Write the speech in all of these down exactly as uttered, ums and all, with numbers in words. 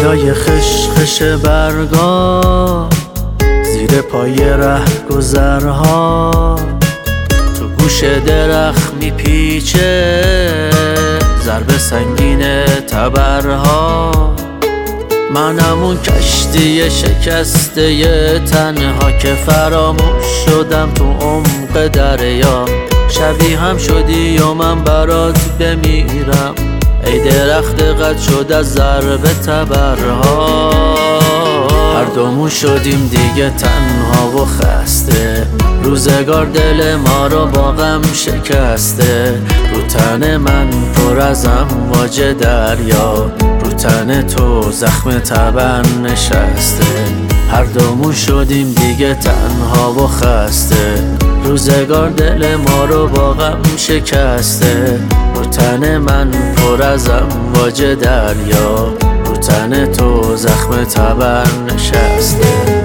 صدای خشخش برگا زیر پای ره گذرها تو گوش درخت میپیچه ضرب سنگین تبرها. منم اون کشتی شکسته تنها که فراموش شدم تو عمق دریا. شبیه هم شدی و من برات بمیرم ای درخت قد شد از ضرب تبرها. هر دومون شدیم دیگه تنها و خسته، روزگار دل ما رو با غم شکسته. رو تن من پر از امواج دریا، رو تن تو زخم تبر نشسته. هر دومون شدیم دیگه تنها و خسته، روزگار دل ما رو با غم شکسته. رو تن من پر از امواج دریا، رو تن تو زخم تبر نشسته.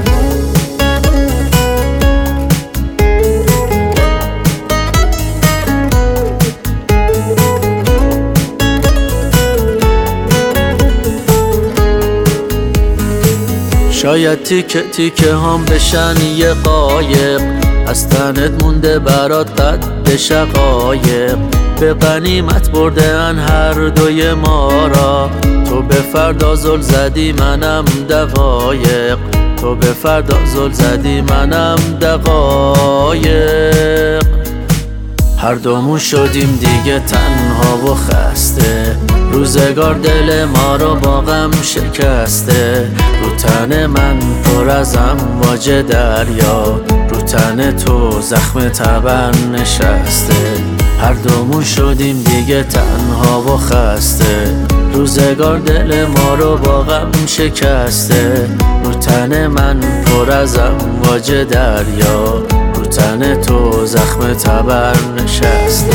شاید تیکه تیکه هم بشن یه قایق، از تنت مونده برات قد شقایق. به غنیمت برده ان هر دوی ما را، تو به فردا زل زدی منم دقایق. تو به فردا زل زدی منم دقایق. هر دومون شدیم دیگه تنها و خسته، روزگار دل ما رو با غم شکسته. رو تن من پر از امواج دریا، رو تن تو زخم تبر نشسته. هر دومون شدیم دیگه تنها و خسته، روزگار دل ما رو با غم شکسته. رو تن من پر از امواج دریا، رو تن تو زخم تبر نشسته.